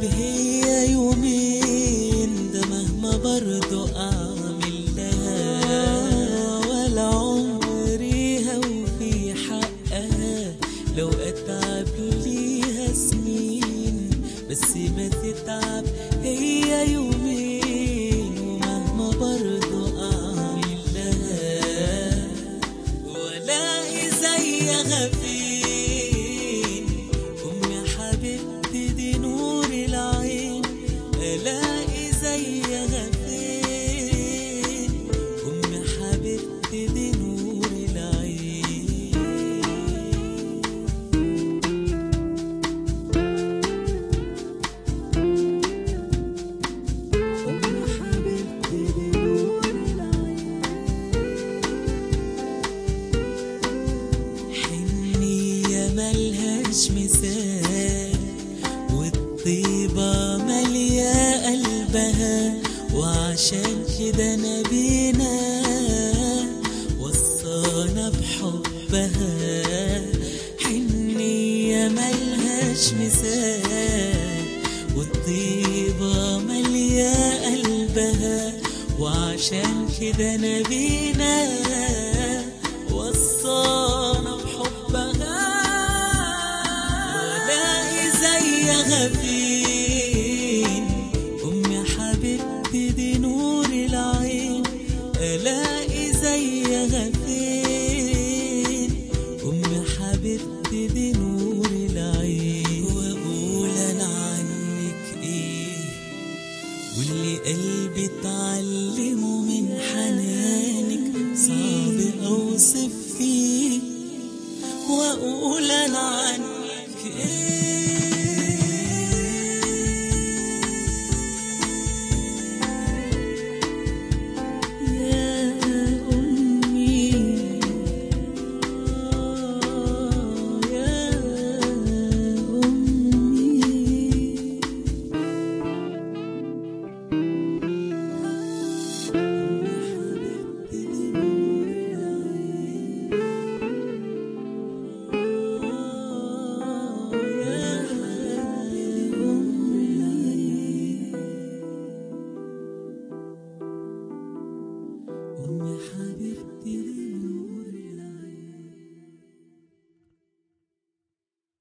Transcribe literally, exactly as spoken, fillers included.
هي يومين ده مهما برضو اعمل لها، ولا عمري هوفي حقها لو اتعب ليها سنين، بس ما تتعب هي يومين ومهما برضو اعمل لها، ولاقي زيها فين امي حبيبتي دي نور العين، الاقي زيها فين امي حبيبتي دي نور العين. امي حبيبتي دي نور العين. حنية ملهاش مثال والطيبة مالية قلبها، وعشان كده نبينا وصانا بحبها. حنية ملهاش مثال والطيبة مالية قلبها، وعشان كده نبينا وصانا بحبها. ولاقي زيها فين امي حبيبتي دي نور العين، الاقي زيها فين امي حبيبتي دي نور العين. واقول انا عنك ايه واللي قلبي اتعلمه من حنانك صعب اوصف فيه، واقول انا عنك ايه